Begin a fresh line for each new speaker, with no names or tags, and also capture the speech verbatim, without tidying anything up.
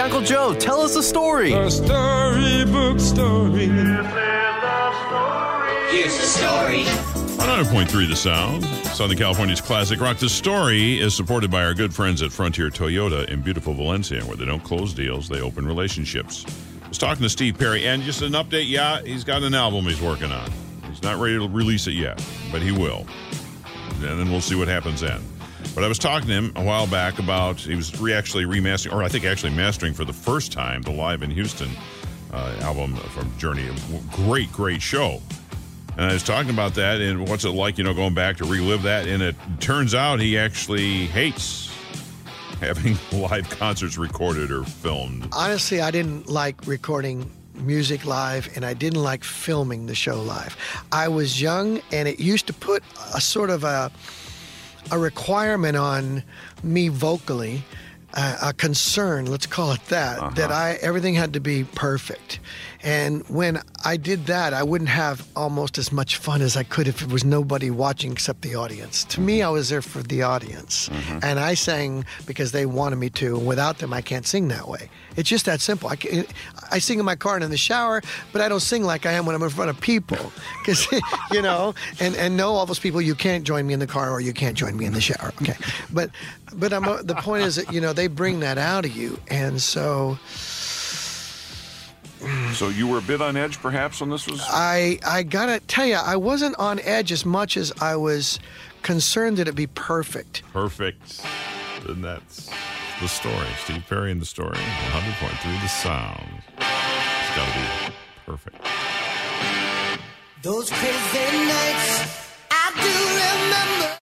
Uncle Joe, tell us a story.
A storybook story.
Here's the story.
one hundred point three The Sound, Southern California's classic rock. The story is supported by our good friends at Frontier Toyota in beautiful Valencia, where they don't close deals, they open relationships. I was talking to Steve Perry, and just an update, yeah, he's got an album he's working on. He's not ready to release it yet, but he will. And then we'll see what happens then. But I was talking to him a while back about, he was re- actually remastering, or I think actually mastering for the first time, the Live in Houston uh, album from Journey. Great, great show. And I was talking about that and what's it like, you know, going back to relive that. And it turns out he actually hates having live concerts recorded or filmed.
Honestly, I didn't like recording music live, and I didn't like filming the show live. I was young, and it used to put a sort of a, a requirement on me vocally, uh, a concern, let's call it that,
uh-huh.
that I everything had to be perfect. And when I did that, I wouldn't have almost as much fun as I could if it was nobody watching except the audience. To me, I was there for the audience. Mm-hmm. And I sang because they wanted me to. And without them, I can't sing that way. It's just that simple. I, can, I sing in my car and in the shower, but I don't sing like I am when I'm in front of people. Because, you know, and, and know all those people, you can't join me in the car or you can't join me in the shower. Okay. But, but I'm, the point is that, you know, they bring that out of you. And so...
So you were a bit on edge, perhaps, when this was...
I, I gotta tell you, I wasn't on edge as much as I was concerned that it'd be perfect.
Perfect. And that's the story. Steve Perry and the story. one hundred point three The Sound. It's gotta be perfect.
Those crazy nights, I do remember.